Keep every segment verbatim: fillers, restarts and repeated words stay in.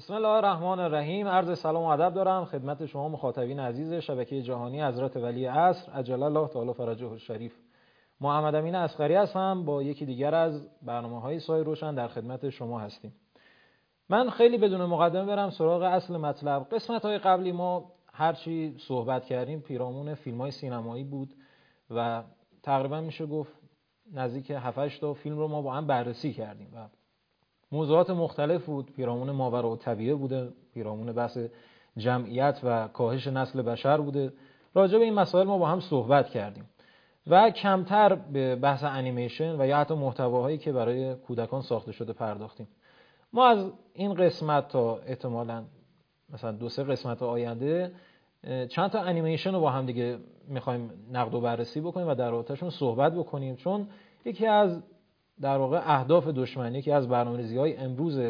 بسم الله الرحمن الرحیم. عرض سلام و ادب دارم خدمت شما مخاطبین عزیز شبکه جهانی حضرت ولی عصر عجل الله تعالی فرجه الشریف. محمد امین اصغری هستم. با یکی دیگر از برنامه‌های سایه روشن در خدمت شما هستیم. من خیلی بدون مقدمه برم سراغ اصل مطلب. قسمت‌های قبلی ما هرچی صحبت کردیم پیرامون فیلم‌های سینمایی بود و تقریبا میشه گفت نزدیک هفت هشت تا فیلم رو ما با هم بررسی کردیم و موضوعات مختلف بود. پیرامون ماوراءالطبیعه بوده، پیرامون بحث جمعیت و کاهش نسل بشر بوده. راجع به این مسائل ما با هم صحبت کردیم و کمتر به بحث انیمیشن و یا حتی محتواهایی که برای کودکان ساخته شده پرداختیم. ما از این قسمت تا احتمالاً مثلا دو سه قسمت آینده چند تا انیمیشن رو با هم دیگه میخوایم نقد و بررسی بکنیم و در رابطه‌شون صحبت بکنیم، چون یکی از در واقع اهداف دشمنی که از برنامه‌ریزی‌های امروز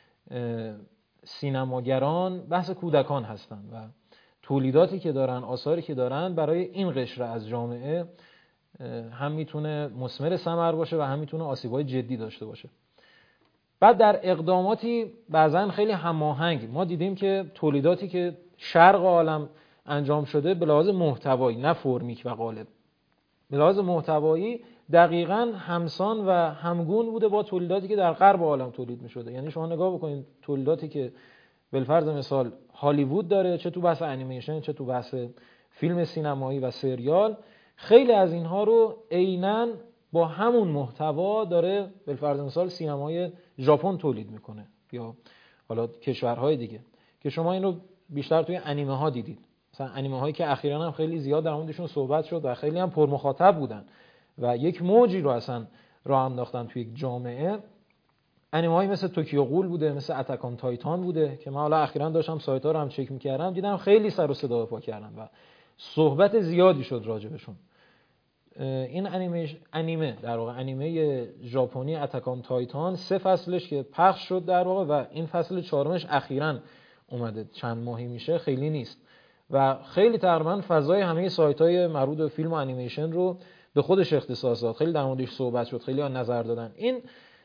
سینماگران بحث کودکان هستند و تولیداتی که دارن، آثاری که دارن برای این قشر از جامعه هم میتونه مثمر ثمر باشه و هم میتونه آسیب‌های جدی داشته باشه. بعد در اقداماتی بعضن خیلی هماهنگ ما دیدیم که تولیداتی که شرق عالم انجام شده به لحاظ محتوایی نه فرمیک و قالب، به لحاظ محتوایی دقیقاً همسان و همگون بوده با تولیداتی که در غرب عالم تولید می‌شده. یعنی شما نگاه بکنید تولیداتی که بالفرض مثال هالیوود داره، چه تو بحث انیمیشن چه تو بحث فیلم سینمایی و سریال، خیلی از اینها رو عیناً با همون محتوا داره بالفرض مثال سینمای ژاپن تولید میکنه یا حالا کشورهای دیگه که شما این رو بیشتر توی انیمه ها دیدید. مثلا انیمه هایی که اخیراً هم خیلی زیاد در موردشون صحبت شد و خیلی هم پرمخاطب بودن و یک موجی رو اصلا راه انداختن توی یک جامعه. انیمه هایی مثل توکیو غول بوده، مثل اتک آن تایتان بوده که من حالا اخیراً داشتم سایت ها رو هم چک می‌کردم، دیدم خیلی سر و صدا پا کردن و صحبت زیادی شد راجبشون. این انیمه انیمه در واقع انیمه ژاپنی اتک آن تایتان سه فصلش که پخش شد در واقع و این فصل چهارمش اخیراً اومده، چند ماهی میشه، خیلی نیست و خیلی تقریبا فضای همه سایت‌های مربوط به فیلم و انیمیشن رو به خودش اختصاص داد. خیلی در موردش صحبت شد، خیلی ها نظر دادن. این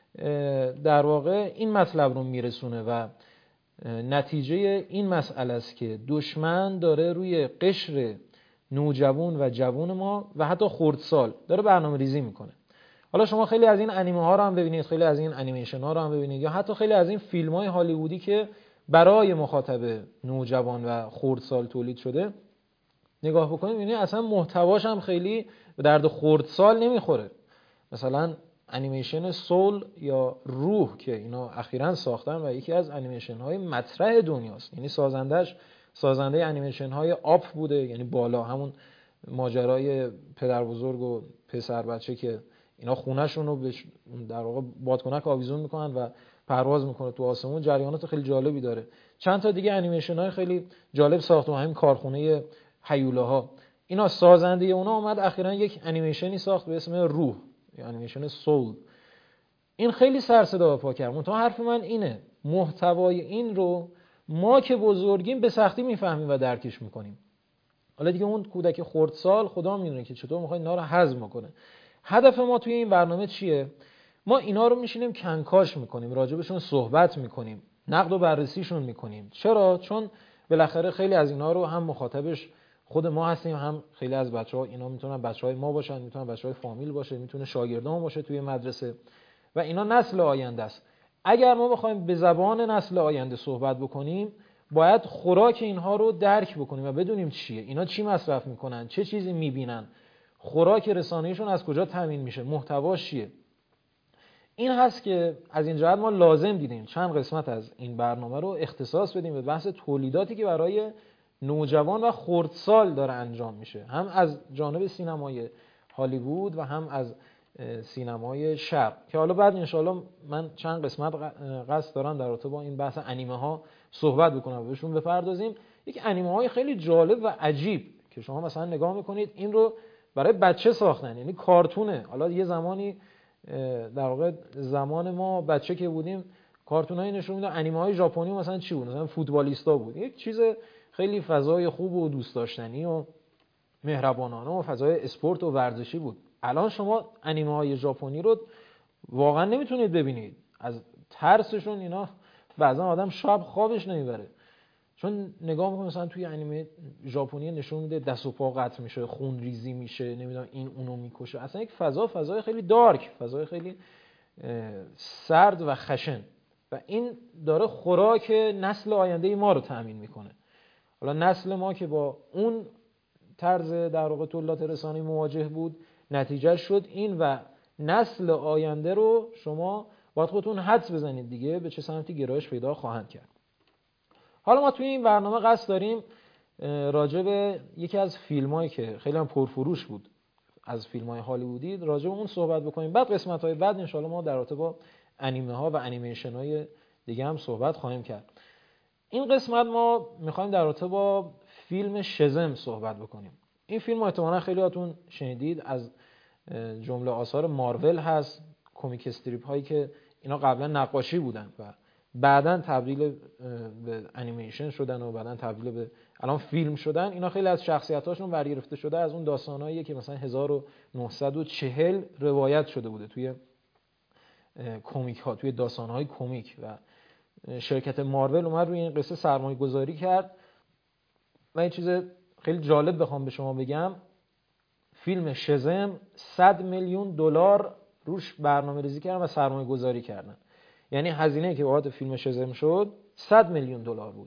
در واقع این مطلب رو میرسونه و نتیجه این مسئله است که دشمن داره روی قشر نوجوان و جوان ما و حتی خردسال داره برنامه ریزی میکنه. حالا شما خیلی از این انیمه ها رو هم ببینید، خیلی از این انیمیشن ها رو هم ببینید یا حتی خیلی از این فیلم های هالیوودی که برای مخاطب نوجوان و خردسال تولید شده نگاه بکنید ببینید اصلا محتواش هم خیلی به درد خردسال نمیخوره. مثلا انیمیشن سول یا روح که اینا اخیراً ساختن و یکی از انیمیشن های مطرح دنیاست، یعنی سازندش سازنده انیمیشن های آپ بوده، یعنی بالا، همون ماجرای پدر بزرگ و پسر بچه که اینا خونه‌شون رو در واقع بادکنک آویزون میکنن و پرواز میکنه تو آسمون. جریانات خیلی جالبی داره. چند تا دیگه انیمیشن های خیلی جالب ساخت و همین کارخونه هیولاها، اینا سازنده اونا اومد اخیراً یک انیمیشنی ساخت به اسم روح یا انیمیشن سول. این خیلی سر صدا پا کرد. منتها حرف من اینه محتوای این رو ما که بزرگیم به سختی میفهمیم و درکش میکنیم. حالا دیگه اون کودک خردسال خدا میدونه که چطور میخواد اینا رو هضم کنه. هدف ما توی این برنامه چیه؟ ما اینا رو میشینیم کنکاش میکنیم، راجبشون صحبت میکنیم، نقد و بررسیشون میکنیم. چرا؟ چون بالاخره خیلی از اینا رو هم مخاطبش خود ما هستیم، هم خیلی از بچه‌ها اینا میتونن بچه‌های ما باشن، میتونن بچه‌های فامیل باشه، میتونه شاگردان باشه توی مدرسه و اینا نسل آینده است. اگر ما بخوایم به زبان نسل آینده صحبت بکنیم باید خوراک اینها رو درک بکنیم و بدونیم چیه، اینا چی مصرف میکنن، چه چیزی میبینن، خوراک رسانه‌ایشون از کجا تامین میشه، محتواش چیه. این هست که از این جهت ما لازم دیدیم چند قسمت از این برنامه رو اختصاص بدیم به بحث تولیداتی که برای نوجوان و خردسال داره انجام میشه، هم از جانب سینمای هالیوود و هم از سینمای شرق، که حالا بعد انشاءالله من چند قسمت قصد دارم در رابطه با این بحث انیمه ها صحبت بکنم و بهشون بپردازیم. یک انیمه های خیلی جالب و عجیب که شما مثلا نگاه میکنید این رو برای بچه ساختن، یعنی کارتونه. حالا یه زمانی در واقع زمان ما بچه که بودیم کارتونایی نشون میداد، انیمه های ژاپنی مثلا چی بود، مثلا فوتبالیستا بود، یک چیز خیلی فضای خوب و دوست داشتنی و مهربانانه و فضای اسپورت و ورزشی بود. الان شما انیمه های ژاپنی رو واقعا نمیتونید ببینید، از ترسشون اینا بعضا آدم شب خوابش نمیبره، چون نگاه میکنه مثلا توی انیمه ژاپنی نشون میده دست و پا قطع میشه، خون ریزی میشه، نمیدونم این اونو میکشه، اصلا یک فضا فضای خیلی دارک، فضای خیلی سرد و خشن، و این داره خوراک نسل آینده ما رو تأمین میکنه. حالا نسل ما که با اون طرز در واقع تولید رسانه‌ای مواجه بود، نتیجه شد این، و نسل آینده رو شما باید خودتون حدس بزنید دیگه به چه سمتی گرایش پیدا خواهند کرد. حالا ما توی این برنامه قصد داریم راجع به یکی از فیلمایی که خیلی هم پرفروش بود از فیلم‌های هالیوودی راجع به اون صحبت بکنیم. بعد قسمت‌های بعد ان شاءالله ما در رابطه با انیمه ها و انیمیشن‌های دیگه هم صحبت خواهیم کرد. این قسمت ما می‌خوایم در رابطه با فیلم شزم صحبت بکنیم. این فیلم احتمالاً خیلیاتون شنیدید، از جمله آثار مارول هست، کمیک استریپ هایی که اینا قبلا نقاشی بودن و بعداً تبدیل به انیمیشن شدن و بعداً تبدیل به الان فیلم شدن. اینا خیلی از شخصیتاشون برگرفته شده از اون داستانایی که مثلا هزار و نهصد و چهل روایت شده بوده توی کمیک ها، توی داستانهای کمیک، و شرکت مارول اومد روی این قصه سرمایه گذاری کرد. و این چیز خیلی جالب بخوام به شما بگم، فیلم شزم صد میلیون دلار روش برنامه ریزی کردن و سرمایه گذاری کردن. یعنی هزینه‌ای که بابت فیلم شزم شد صد میلیون دلار بود.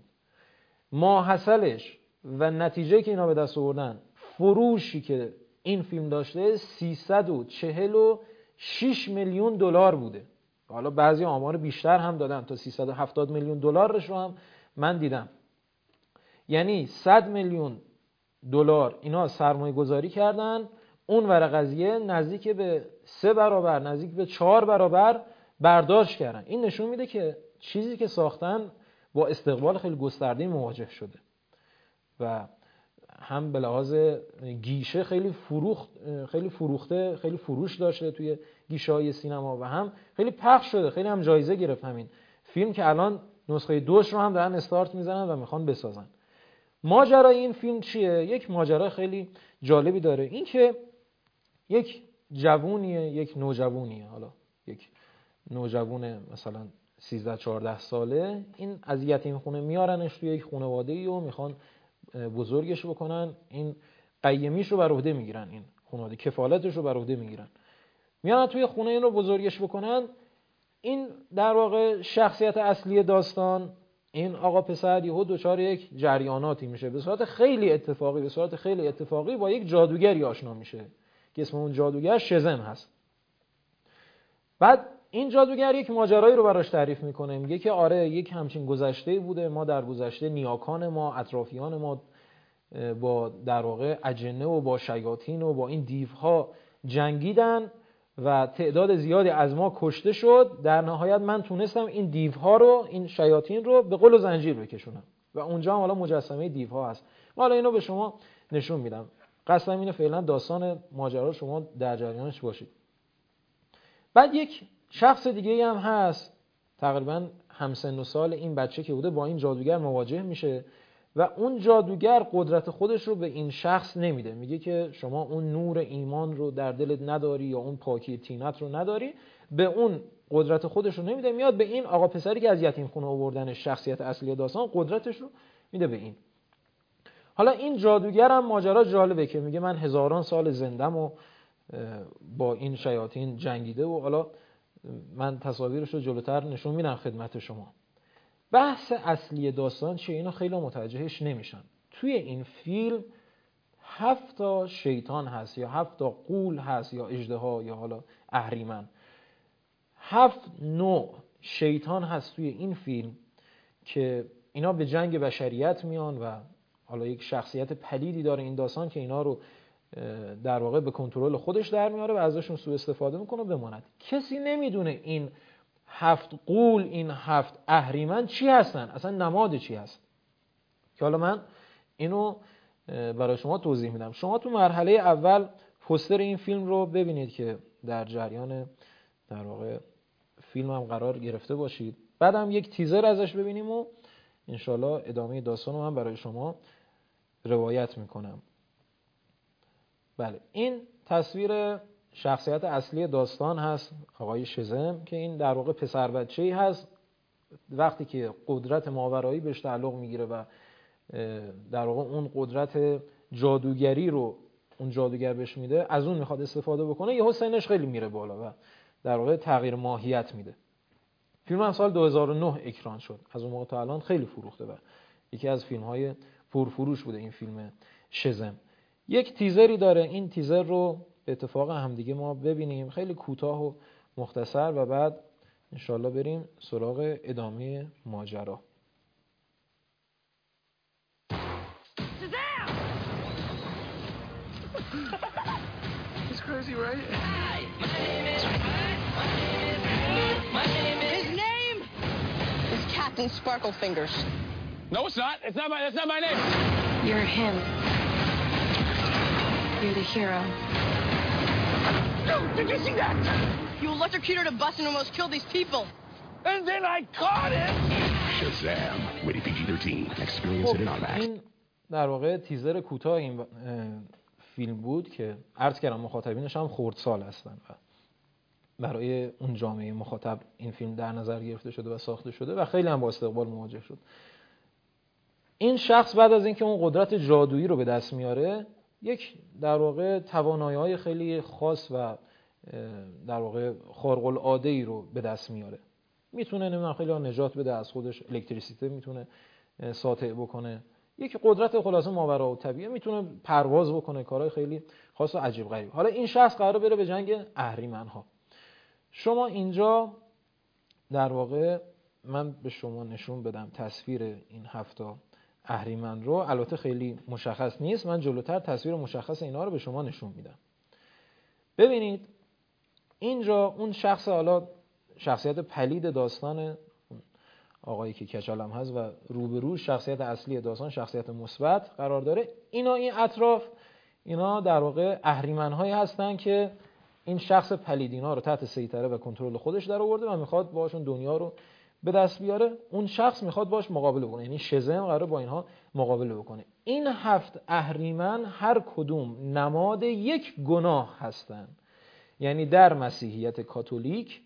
ماحصلش و نتیجه‌ای که اینا به دست آوردن، فروشی که این فیلم داشته سیصد و چهل و شش میلیون دلار بوده. حالا بعضی آمار بیشتر هم دادن، تا سیصد و هفتاد میلیون دلارش رو هم من دیدم. یعنی صد میلیون دلار اینا سرمایه گذاری کردن، اون ور قضیه نزدیک به سه برابر، نزدیک به چهار برابر برداشت کردن. این نشون میده که چیزی که ساختن با استقبال خیلی گسترده‌ای مواجه شده و هم به لحاظ گیشه خیلی فروخت خیلی فروخته خیلی فروش داشته توی گیشه‌های سینما، و هم خیلی پخش شده، خیلی هم جایزه گرفت همین فیلم که الان نسخه دوش رو هم دارن استارت میزنن و میخوان بسازن. ماجرای این فیلم چیه؟ یک ماجرا خیلی جالبی داره. این که یک جوونیه، یک نوجوونیه، حالا یک نوجوون مثلا سیزده چهارده ساله، این از یتیم خونه میارنش توی یک خانواده‌ای و میخوان بزرگش بکنن. این قیمیش رو بر عهده میگیرن، این خانواده کفالتش رو بر عهده میگیرن، میان توی خونه این رو بزرگش بکنن. این در واقع شخصیت اصلی داستان، این آقا پسر یهو دچار یک جریاناتی میشه، به صورت خیلی اتفاقی به صورت خیلی اتفاقی با یک جادوگری آشنا میشه که اسم اون جادوگر شزم هست. بعد این جادوگر یک ماجرایی رو براش تعریف میکنه، میگه که آره یک همچین گذشته‌ای بوده، ما در گذشته نیاکان ما، اطرافیان ما با در واقع اجنه و با شیاطین و با این دیوها جنگیدن و تعداد زیادی از ما کشته شد. در نهایت من تونستم این دیوها رو، این شیاطین رو به قل و زنجیر بکشونم و اونجا هم حالا مجسمه دیوها هست. حالا اینو به شما نشون میدم. قصدم اینه فعلا داستان ماجرا شما در جریانش باشید. بعد یک شخص دیگه هم هست، تقریبا همسن و سال این بچه که بوده، با این جادوگر مواجه میشه و اون جادوگر قدرت خودش رو به این شخص نمیده. میگه که شما اون نور ایمان رو در دلت نداری یا اون پاکی طینت رو نداری، به اون قدرت خودش رو نمیده، میاد به این آقا پسری که از یتیم خونه آوردن، شخصیت اصلی داستان، قدرتش رو میده به این. حالا این جادوگر هم ماجرا جالبه که میگه من هزاران سال زندم و با این شیاطین جنگیده و حالا من تصاویرش رو جلوتر نشون میدم خدمت شما. بحث اصلی داستان چیه؟ اینا خیلی متوجهش نمیشن. توی این فیلم هفت تا شیطان هست یا هفت تا غول هست یا اژدها یا حالا اهریمن. هفت نوع شیطان هست توی این فیلم که اینا به جنگ بشریت میان و حالا یک شخصیت پلیدی داره این داستان که اینا رو در واقع به کنترل خودش در میاره و ازشون سوء استفاده میکنه و بماند. کسی نمیدونه این هفت غول، این هفت اهریمن چی هستن، اصلا نماد چی هست، که حالا من اینو برای شما توضیح میدم. شما تو مرحله اول پوستر این فیلم رو ببینید که در جریان در واقع فیلم هم قرار گرفته باشید. بعدم یک تیزر ازش ببینیم و انشالله ادامه داستان رو من برای شما روایت میکنم. بله، این تصویر شخصیت اصلی داستان هست، آقای شزم، که این در واقع پسر بچه‌ای هست وقتی که قدرت ماورایی بهش تعلق میگیره و در واقع اون قدرت جادوگری رو اون جادوگر بهش میده، از اون میخواد استفاده بکنه، یهو سنش خیلی میره بالا و در واقع تغییر ماهیت میده. فیلم هم سال دو هزار و نه اکران شد. از اون موقع تا الان خیلی فروخته و یکی از فیلم‌های پرفروش بوده این فیلم شزم. یک تیزری داره، این تیزر رو به اتفاق همدیگه ما ببینیم، خیلی کوتاه و مختصر، و بعد انشالله بریم سراغ ادامه ماجرا. He's crazy, right? His name is Captain Sparklefingers. No, it's not. It's not my. That's not my name. You're him. You're the hero. Dude, did you see that? You electrocuted a bus and almost killed these people. And then I caught him. Shazam, rated پی جی thirteen. Experience it in IMAX. این در واقع تیزر کوتاه این فیلم بود که عرض کردم مخاطبینش هم خردسال هستن و برای اون جامعه مخاطب این فیلم در نظر گرفته شده و ساخته شده و خیلی هم با استقبال مواجه شد. این شخص بعد از اینکه اون قدرت جادویی رو به دست میاره، یک در واقع توانایی‌های خیلی خاص و در واقع خارق العاده‌ای رو به دست میاره. میتونه نمیدونم خیلی ها نجات بده از خودش، الکتریسیته میتونه ساطع بکنه، یک قدرت خلاصه ماورالطبیعه، میتونه پرواز بکنه، کارهای خیلی خاص و عجیب غریب. حالا این شخص قراره بره به جنگ اهریمن‌ها. شما اینجا در واقع من به شما نشون بدم تصویر این هفتا اهریمن رو، البته خیلی مشخص نیست، من جلوتر تصویر مشخص اینا رو به شما نشون میدم. ببینید اینجا اون شخص، حالا شخصیت پلید داستان آقایی که کچلم هست و روبرو شخصیت اصلی داستان شخصیت مثبت قرار داره. اینا این اطراف اینا در واقع اهریمن‌هایی هستن که این شخص پلیدینا رو تحت سیطره و کنترل خودش در آورده و میخواد باهاشون دنیا رو به دست بیاره. اون شخص میخواد باش مقابله بکنه، یعنی شزم قراره با اینها مقابله بکنه. این هفت اهریمن هر کدوم نماد یک گناه هستن. یعنی در مسیحیت کاتولیک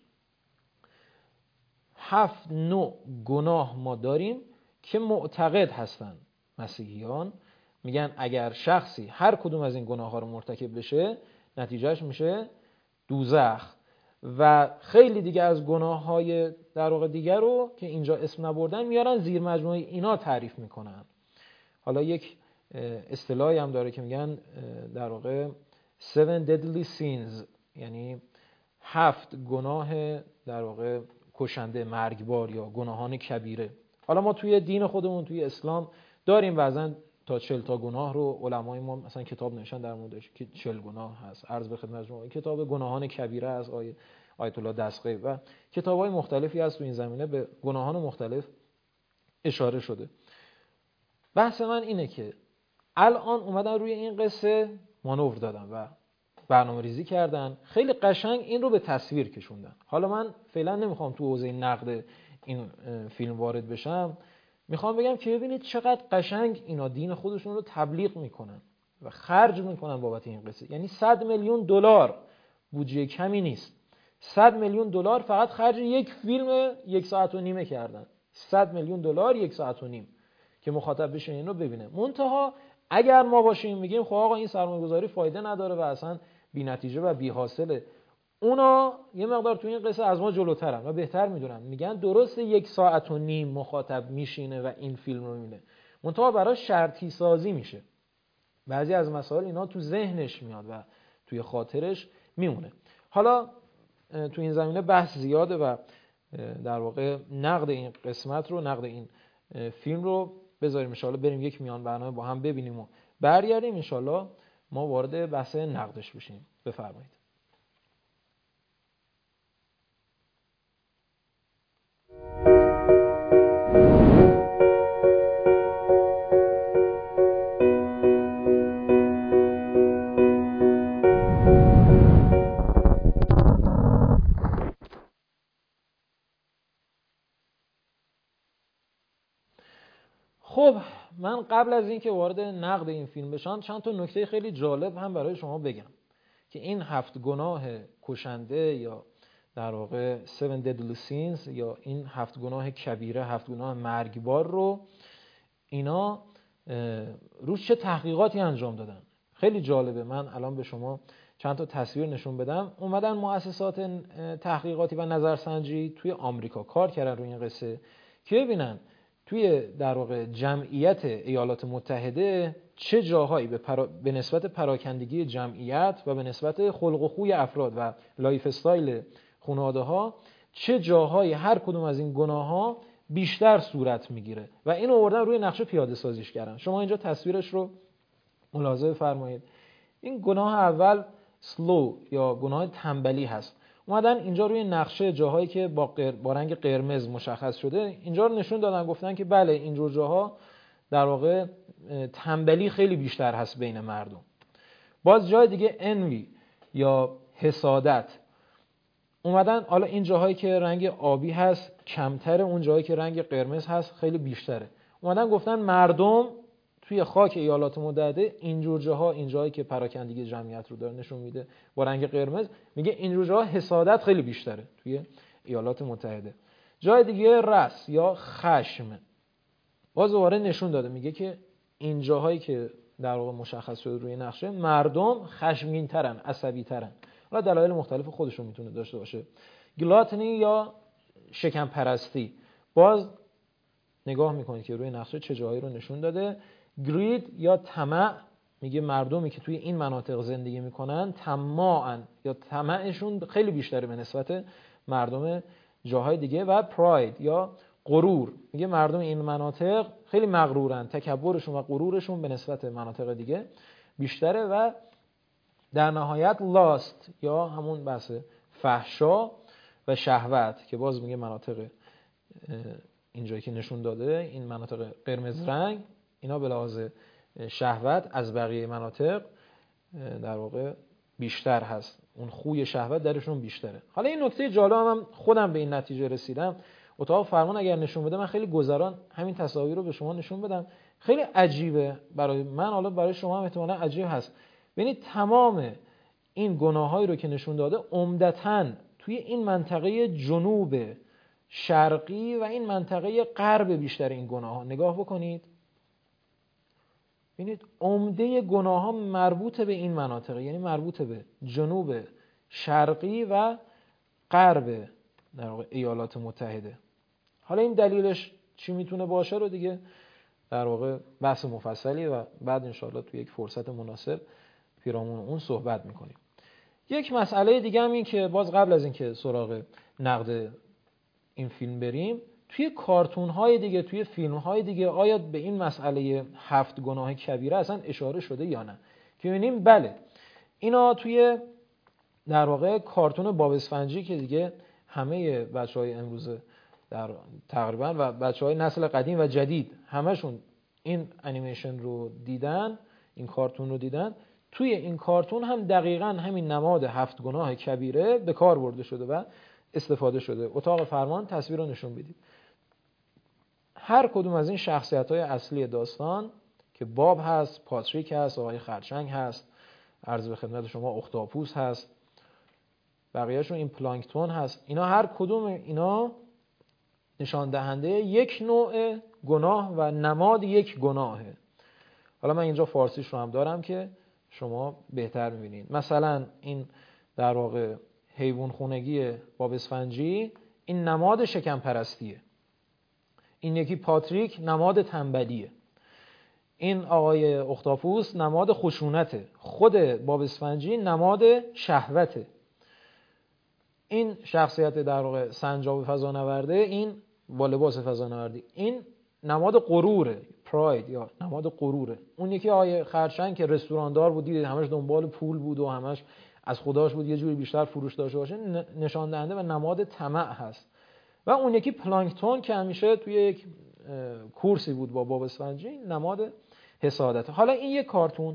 هفت نوع گناه ما داریم که معتقد هستن مسیحیان، میگن اگر شخصی هر کدوم از این گناه ها رو مرتکب بشه نتیجهش میشه دوزخ، و خیلی دیگه از گناه های در واقع دیگر رو که اینجا اسم نبردن میارن زیر مجموعه اینا تعریف میکنن. حالا یک اصطلاحی هم داره که میگن در واقع seven deadly sins، یعنی هفت گناه در واقع کشنده، مرگبار یا گناهان کبیره. حالا ما توی دین خودمون توی اسلام داریم بعضن تا چهل تا گناه رو علمای ما مثلا کتاب نوشتن در موردش که چهل گناه هست. عرض به خدمت شما کتاب گناهان کبیره از آیه آیت الله دستگیر و کتاب‌های مختلفی هست تو این زمینه به گناهان مختلف اشاره شده. بحث من اینه که الان اومدن روی این قصه مانور دادن و برنامه ریزی کردن، خیلی قشنگ این رو به تصویر کشوندن. حالا من فعلا نمیخوام تو حوزه نقد این فیلم وارد بشم، میخوام بگم که ببینید چقدر قشنگ اینا دین خودشون رو تبلیغ میکنن و خرج میکنن بابت این قصه. یعنی صد میلیون دلار بودجه کمی نیست، صد میلیون دلار فقط خرج یک فیلم یک ساعت و نیمه کردن. صد میلیون دلار یک ساعت و نیم که مخاطب بشه این رو ببینه. منتها اگر ما باشیم میگیم خب آقا این سرمایه‌گذاری فایده نداره و اصلا بی نتیجه و بی حاصله، اونا یه مقدار تو این قصه از ما جلوترن و بهتر میدونن. میگن درست یک ساعت و نیم مخاطب میشینه و این فیلم رو میبینه، منتها برای شرطی سازی میشه. بعضی از مسائل اینا تو ذهنش میاد و توی خاطرش میمونه. حالا تو این زمینه بحث زیاده و در واقع نقد این قسمت رو، نقد این فیلم رو بذاریم ان شاءالله بریم یک میان برنامه با هم ببینیم و برگردیم ان شاءالله ما وارد بحث نقدش بشیم. بفرمایید. خب من قبل از اینکه وارد نقد این فیلم بشم چند تا نکته خیلی جالب هم برای شما بگم که این هفت گناه کشنده یا در واقع seven deadly sins یا این هفت گناه کبیره، هفت گناه مرگبار رو اینا روش چه تحقیقاتی انجام دادن. خیلی جالبه. من الان به شما چند تا تصویر نشون بدم. اومدن مؤسسات تحقیقاتی و نظرسنجی توی آمریکا کار کردن روی این قصه که ببینن توی در واقع جمعیت ایالات متحده چه جاهایی به, پرا... به نسبت پراکندگی جمعیت و به نسبت خلق و خوی افراد و لایف استایل خانواده ها چه جاهایی هر کدوم از این گناه ها بیشتر صورت میگیره و اینو آوردن روی نقشه پیاده سازیش کردن. شما اینجا تصویرش رو ملاحظه فرمایید. این گناه اول سلو یا گناه تنبلی هست. اومدن اینجا روی نقشه جاهایی که با, قر... با رنگ قرمز مشخص شده اینجا رو نشون دادن، گفتن که بله اینجور جاها در واقع تنبلی خیلی بیشتر هست بین مردم. باز جای دیگه انوی یا حسادت اومدن، حالا این جاهایی که رنگ آبی هست کمتره، اون جاهایی که رنگ قرمز هست خیلی بیشتره. اومدن گفتن مردم توی خاک ایالات متحده اینجور جاها، این جاهایی که پراکندگی جمعیت رو داره نشون میده با رنگ قرمز، میگه اینجور جاها حسادت خیلی بیشتره توی ایالات متحده. جای دیگه رس یا خشم باز دوباره نشون داده، میگه که این جاهایی که در واقع مشخص شده روی نقشه مردم خشمگین ترن، عصبی ترن. حالا دلایل مختلف خودشون میتونه داشته باشه. گلاتنی یا شکم پرستی باز نگاه میکنید که روی نقشه چه جاهایی رو نشون داده. گرید یا طمع میگه مردمی که توی این مناطق زندگی میکنن طماعن یا طمعشون خیلی بیشتره به نسبت مردم جاهای دیگه. و پراید یا غرور میگه مردم این مناطق خیلی مغرورن، تکبرشون و غرورشون به نسبت مناطق دیگه بیشتره. و در نهایت لاست یا همون بحث فحشا و شهوت که باز میگه مناطق اینجایی که نشون داده این مناطق قرمز رنگ اینا به لحاظ شهوت از بقیه مناطق در واقع بیشتر هست، اون خوی شهوت درشون بیشتره. حالا این نکته جالب هم خودم به این نتیجه رسیدم. اتاق فرمان اگر نشون بده من خیلی گذران همین تصاویر رو به شما نشون بدم. خیلی عجیبه برای من، حالا برای شما هم احتمالاً عجیب هست. ببینید تمام این گناهایی رو که نشون داده عمدتاً توی این منطقه جنوب شرقی و این منطقه غرب بیشتر این گناه‌ها. نگاه بکنید ببینید عمده گناه‌ها مربوط به این مناطق، یعنی مربوط به جنوب شرقی و غرب در واقع ایالات متحده. حالا این دلیلش چی میتونه باشه رو دیگه در واقع بحث مفصلی و بعد انشاءالله توی یک فرصت مناسب پیرامون اون صحبت میکنیم. یک مسئله دیگه هم این که باز قبل از این که سراغ نقد این فیلم بریم، توی کارتون های دیگه، توی فیلم های دیگه آیا به این مسئله هفت گناه کبیره اصلا اشاره شده یا نه؟ که ببینیم بله اینا توی در واقع کارتون باب اسفنجی که دیگه همه بچهای امروز در تقریبا و بچهای نسل قدیم و جدید همشون این انیمیشن رو دیدن، این کارتون رو دیدن، توی این کارتون هم دقیقاً همین نماد هفت گناه کبیره به کار برده شده و استفاده شده. اتاق فرمان تصویر رو نشون بدید. هر کدوم از این شخصیت‌های اصلی داستان که باب هست، پاتریک هست، آقای خرچنگ هست، عرض به خدمت شما اختاپوس هست، بقیه‌شون این پلانکتون هست، اینا هر کدوم اینا نشان دهنده یک نوع گناه و نماد یک گناهه. حالا من اینجا فارسیش رو هم دارم که شما بهتر می‌بینید. مثلا این در واقع حیوان خونگی باب اسفنجی این نماد شکم پرستیه. این یکی پاتریک نماد تنبلیه. این آقای اختاپوس نماد خشونته. خود باب اسفنجی نماد شهوته. این شخصیت در واقع سنجاب فضانورده این با لباس فضانوردی این نماد غروره، پراید یا نماد غروره. اون یکی آقای خرچنگ که رستوراندار بود، دیدید همش دنبال پول بود و همش از خداش بود یه جوری بیشتر فروش داشته باشه، نشان دهنده و نماد طمع هست. و اون یکی پلانکتون که همیشه توی یک کورسی بود با باب اسفنجی نماد حسادت. حالا این یک کارتون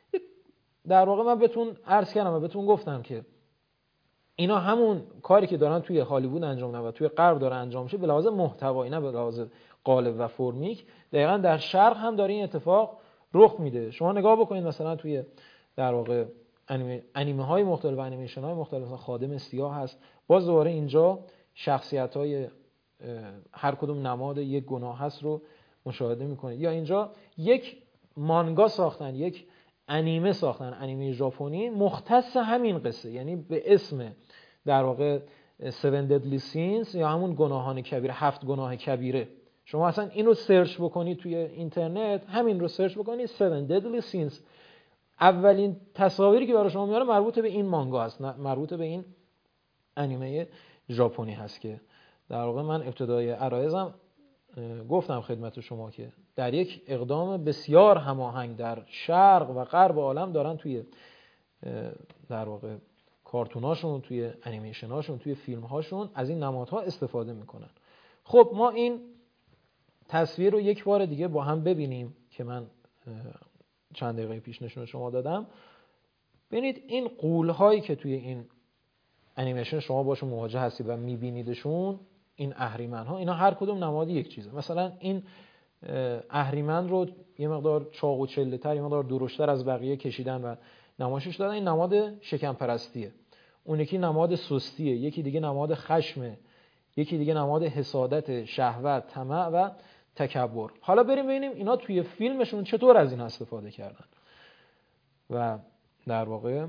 در واقع من بهتون عرض کردم و بهتون گفتم که اینا همون کاری که دارن توی هالیوود انجام میدن و توی غرب داره انجام میشه به لحاظ محتوایی نه به لحاظ قالب و فرمیک، دقیقاً در شرق هم داره این اتفاق رخ میده. شما نگاه بکنید مثلا توی در واقع انیمه انیمه های مختلف و انیمیشن های مختلف، مثلا خادم سیاه هست، باز دوباره اینجا شخصیت های هر کدوم نماد یک گناه هست رو مشاهده میکنید. یا اینجا یک مانگا ساختن، یک انیمه ساختن، انیمه ژاپنی مختص همین قصه، یعنی به اسم در واقع Seven Deadly Sins یا همون گناهان کبیره، هفت گناه کبیره. شما اصلا اینو سرچ بکنید توی اینترنت، همین رو سرچ بکنید Seven Deadly Sins، اولین تصاویری که برای شما میاره مربوط به این مانگا هست، مربوط به این انیمه ژاپنی هست که در واقع من ابتدای عرایزم گفتم خدمت شما که در یک اقدام بسیار هماهنگ در شرق و غرب عالم دارن توی در واقع کارتوناشون، توی انیمیشناشون، توی فیلمهاشون از این نمادها استفاده میکنن. خب ما این تصویر رو یک بار دیگه با هم ببینیم که من چند دقیقه پیش نشون شما دادم. ببینید این غول‌هایی که توی این انیمیشن شما باشون مواجه هستید و میبینیدشون، این اهریمن‌ها، اینا هر کدوم نمادی یک چیزه. مثلا این اهریمن رو یه مقدار چاق و چله‌تر، یه مقدار درشتر از بقیه کشیدن و نمایشش دادن. این نماد شکم پرستیه، اون یکی نماد سستیه، یکی دیگه نماد خشمه، یکی دیگه نماد حسادت، شهوت، طمع و تکبر. حالا بریم ببینیم اینا توی فیلمشون چطور از این استفاده کردن و در واقع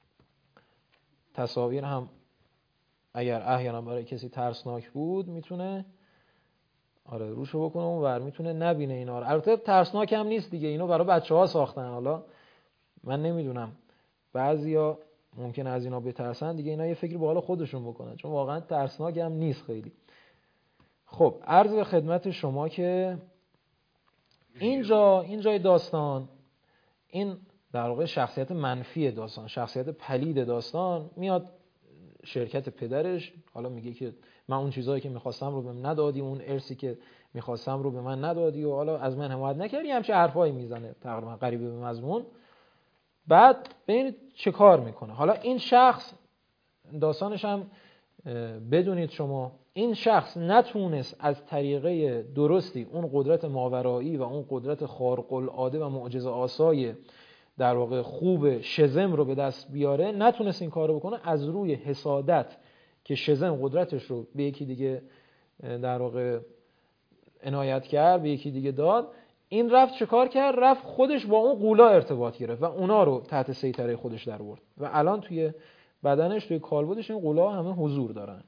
تصاویر هم اگر احیانا برای کسی ترسناک بود میتونه آره روشو بکنه اون ور، میتونه نبینه اینا رو. البته ترسناک هم نیست دیگه، اینو برای بچه‌ها ساختن. حالا من نمیدونم، بعضیا ممکنه از اینا بترسن دیگه، اینا یه فکری به حال خودشون بکنن، چون واقعا ترسناک هم نیست خیلی. خب عرض به خدمت شما که اینجا اینجای داستان، این در واقع شخصیت منفی داستان، شخصیت پلید داستان، میاد شرکت پدرش، حالا میگه که من اون چیزایی که میخواستم رو بهم ندادی، اون ارثی که میخواستم رو به من ندادی و حالا از من حمایت نکردی، همچه حرفایی میزنه تقریبا قریب به مضمون. بعد ببینید چه کار میکنه. حالا این شخص داستانش هم بدونید شما، این شخص نتونست از طریقه درستی اون قدرت ماورایی و اون قدرت خارق العاده و معجزه آسای در واقع خوب شزم رو به دست بیاره، نتونست این کار رو بکنه. از روی حسادت که شزم قدرتش رو به یکی دیگه در واقع عنایت کرد، به یکی دیگه داد، این رفت چه کار کرد؟ رفت خودش با اون غولا ارتباط گرفت و اونا رو تحت سیطره خودش در آورد و الان توی بدنش، توی کالبدش این غولا همه حضور دارن.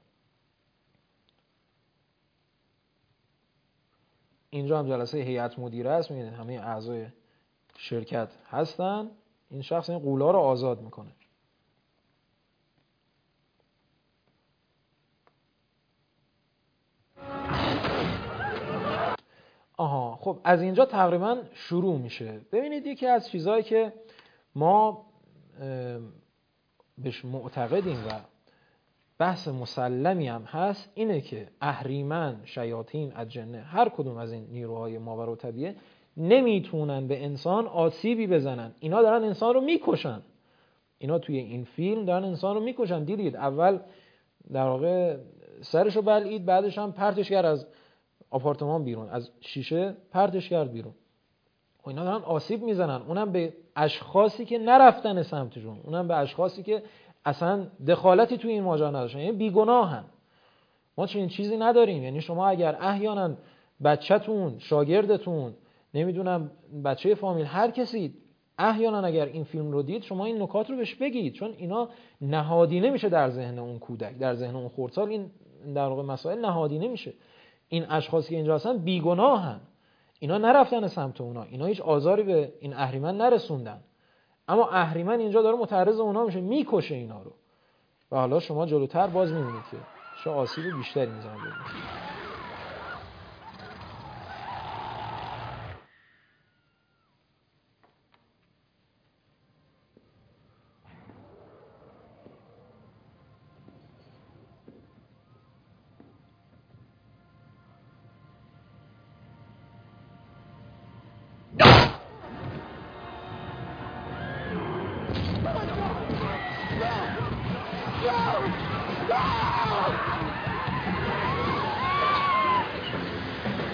اینجا هم جلسه هیئت مدیره است، می‌بینید همه اعضای شرکت هستن. این شخص این غولا رو آزاد میکنه. آها خب از اینجا تقریبا شروع میشه. ببینید یکی از چیزهایی که ما بهش معتقدیم و بحث مسلمی هم هست اینه که اهریمن، شیاطین، الجنه، هر کدوم از این نیروهای ماوراءالطبیعه نمیتونن به انسان آسیبی بزنن. اینا دارن انسان رو میکشن. اینا توی این فیلم دارن انسان رو میکشن. دیدید اول در واقع سرشو بلعید، بعدش هم پرتش کرد از آپارتمان بیرون، از شیشه پرتش کرد بیرون. و اینا دارن آسیب میزنن، اونم به اشخاصی که نرفتن سمتشون، اونم به اشخاصی که اصلا دخالتی توی این ماجرا نداشتن، یعنی بیگناهن. ما چنین چیزی نداریم. یعنی شما اگر احیانا بچه‌تون، شاگردتون، نمیدونم بچه فامیل، هر کسی احیانا اگر این فیلم رو دید، شما این نکات رو بهش بگید، چون اینا نهادینه میشه در ذهن اون کودک، در ذهن اون خردسال. این در واقع مسائل نهادینه میشه. این اشخاصی که اینجا هستن بیگناهن، اینا نرفتن سمت اونا، اینا هیچ آزاری به این اهریمن نرسوندن، اما اهریمن اینجا داره متعرض اونا میشه، میکشه اینا رو. و حالا شما جلوتر باز میبینید که چه آسیب بیشتری میزنه.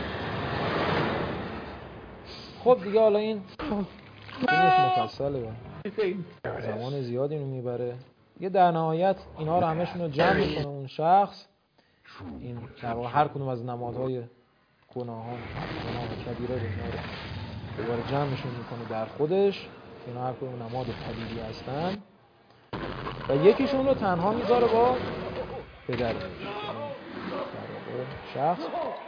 خب دیگه حالا این فیلمش مفصله. زمان زیادی رو میبره. یه در نهایت اینا رو همشون رو جمع میکنه اون شخص. این در واقع هر کدوم از نمادهای گناهان، گناه کبیره رو اینا رو دوباره جمعشون میکنه در خودش. اینا هر کدوم نماد پلیدی هستن و یکیشون رو تنها میذاره با پدرش. شخص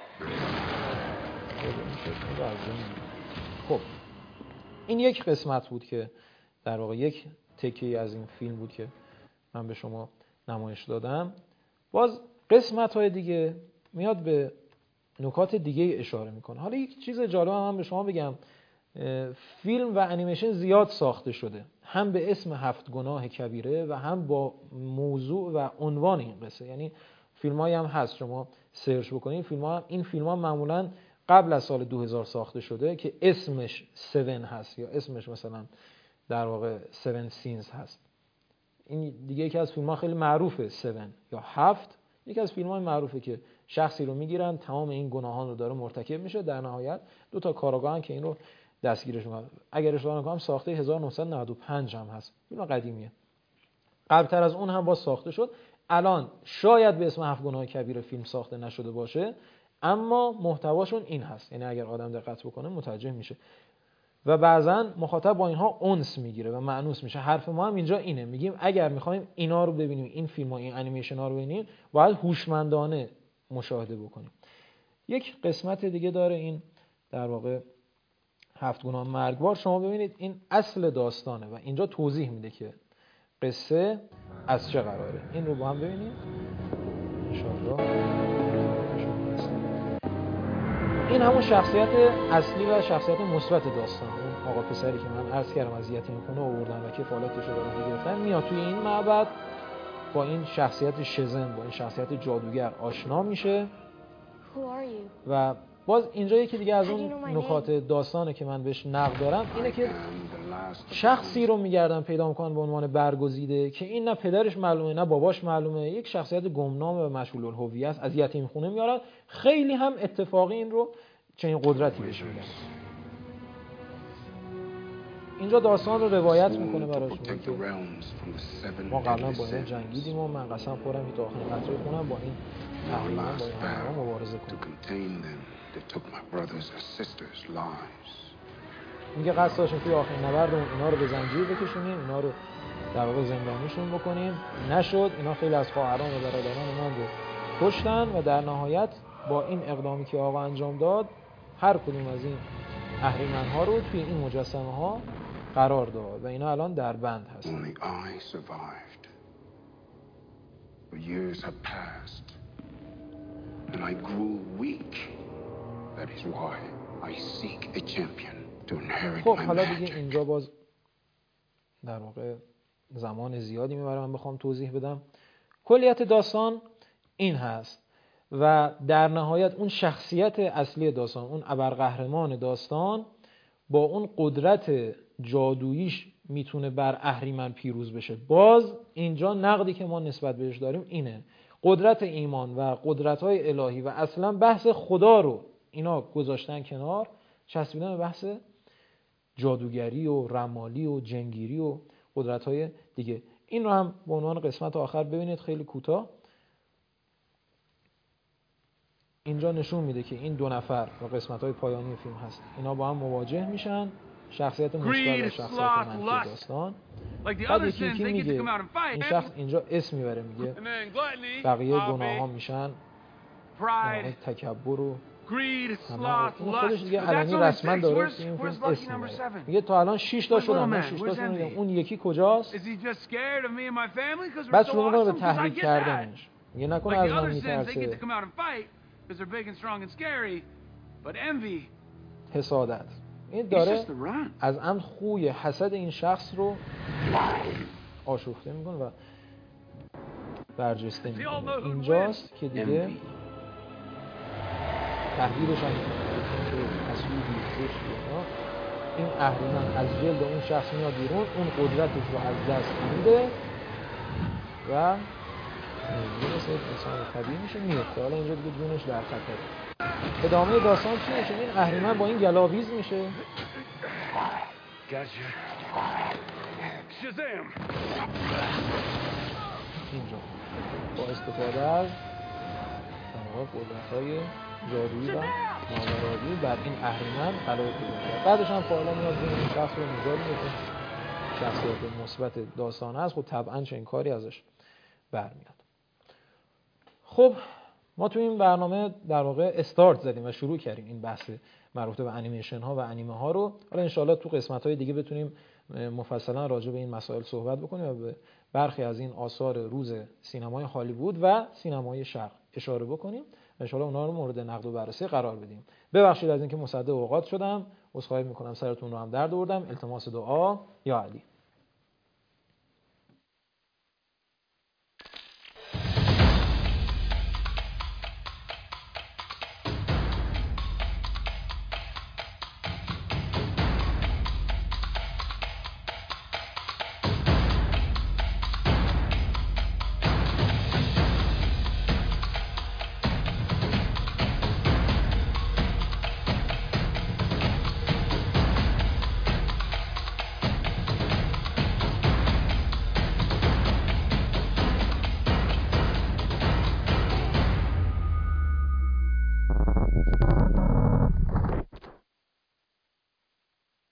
خب این یک قسمت بود که در واقع یک تکیه از این فیلم بود که من به شما نمایش دادم. باز قسمت های دیگه میاد به نکات دیگه اشاره میکنه. حالا یک چیز جالب هم به شما بگم، فیلم و انیمیشن زیاد ساخته شده، هم به اسم هفت گناه کبیره و هم با موضوع و عنوان این قصه. یعنی فیلمایی هم هست شما سرچ بکنید، فیلم ها، این فیلم ها معمولا قبل از سال دو هزار ساخته شده که اسمش هفت هست یا اسمش مثلا در واقع هفت سینز هست. این دیگه یکی از فیلم ها خیلی معروفه، هفت یا هفت. یکی از فیلم های معروفه که شخصی رو میگیرن، تمام این گناهان رو داره مرتکب میشه، در نهایت دو تا کاراگاهن که این رو دستگیرش میکنن. اگر اشتباه نکنم ساخته هزار و نهصد و نود و پنج هم هست، فیلم قدیمیه. قبلتر از اون هم باز ساخته شد. الان شاید به اسم هفت گناه کبیره فیلم ساخته نشده باشه، اما محتواشون این هست. یعنی اگر آدم دقت بکنه متوجه میشه و بعضا مخاطب با اینها انس میگیره و مأنوس میشه. حرف ما هم اینجا اینه، میگیم اگر میخوایم اینا رو ببینیم، این فیلم ها، این انیمیشن ها رو ببینیم، باید هوشمندانه مشاهده بکنیم. یک قسمت دیگه داره این در واقع هفت گناه مرگبار. شما ببینید این اصل داستانه و اینجا توضیح میده که قصه از چه قراره. این رو با هم ببینیم انشاءالله. این همون شخصیت اصلی و شخصیت مثبت داستان، اون آقا پسری که من عرض کردم از یتیمخونه آوردن و کفالتش رو دارن گرفتن، میاد توی این معبد با این شخصیت شزن، با این شخصیت جادوگر آشنا میشه. و باز اینجا یکی دیگه از اون نکات داستانه که من بهش نقد دارم اینه که شخصی رو میگردن پیدا میکنن به عنوان برگزیده که این نه پدرش معلومه نه باباش معلومه، یک شخصیت گمنام و مجهول الهویه است، از یتیم خونه میارن. خیلی هم اتفاقی این رو چنین قدرتی بهش میدن. اینجا داستان رو روایت میکنه براش، میگه که ما قبلا با این جنگیدیم و من قسم خورم که تا آخرین قطره خونم با این تقریبا با این همه مبارزه کنم. میگه قصد داشتیم توی آخرین نبردمون اینا رو به زنجیر بکشونیم، اینا رو در واقع زندانیشون بکنیم، نشد. اینا خیلی از خواهران و برادران من رو کشتن و در نهایت با این اقدامی که آقا انجام داد هر کدوم از این اهریمن‌ها رو توی این مجسمه ها قرار داد و اینا الان در بند هستن. And I grew weak. That is why I seek a champion to inherit خب my حالا magic. دیگه اینجا باز در واقع زمان زیادی میبره من بخوام توضیح بدم. کلیت داستان این هست و در نهایت اون شخصیت اصلی داستان، اون ابرقهرمان داستان با اون قدرت جادوییش میتونه بر اهریمن پیروز بشه. باز اینجا نقدی که ما نسبت بهش داریم اینه، قدرت ایمان و قدرت‌های الهی و اصلا بحث خدا رو اینا گذاشتن کنار، چسبیدن به بحث جادوگری و رمالی و جنگیری و قدرت‌های دیگه. این رو هم به عنوان قسمت آخر ببینید خیلی کوتاه. اینجا نشون میده که این دو نفر و قسمت‌های پایانی فیلم هست، اینا با هم مواجه میشن، شخصیت مثبت و شخصیت منفی داستان. بعد یکی یکی میگه این شخص اینجا اسم میبره، میگه بقیه گناه ها میشن تکبر و این خودش دیگه علنی رسما داره که این فیلم اسم میبره. میگه تا الان شش تا شدن، من شش تا شدن، اون یکی کجاست؟ بعد شروع میکنه به تحریک کردنش، میگه نکنه از من میترسه. حسادت، این داره از عمد خوی حسد این شخص رو آشفته میکنه و برجسته میکنه. اینجاست که دیگه تهدیدش هم میکنه که حسودی خوش بیانا. این اهریمن از جلد اون شخص میاد بیرون، اون قدرتش رو از دست میده و مثل انسان طبیعی میشه، میفته. حالا اینجا دیگه جونش در خطره. ادامه داستان چی میشه؟ این اهریمن با این گلاویز میشه Gotcha. Shazam! اینجا با استفاده از قدرت‌های جادویی و ماورایی بر این اهریمن غلبه پیدا کرد. بعدش هم فعلا میاد این شخص رو میذاره که شخصیت مثبت داستان هست، خب طبعا چه این کاری ازش برمیاد. خب ما تو این برنامه در واقع استارت زدیم و شروع کردیم این بحث مربوط به انیمیشن ها و انیمه ها رو. حالا انشالله تو قسمت های دیگه بتونیم مفصلا راجع به این مسائل صحبت بکنیم و به برخی از این آثار روز سینمای هالیوود و سینمای شرق اشاره بکنیم. انشالله اونا رو مورد نقد و بررسی قرار بدیم. ببخشید از اینکه مصدق اوقات شدم، عذرخواهی میکنم سرتون رو هم درد آوردم. التماس دعا یا علی.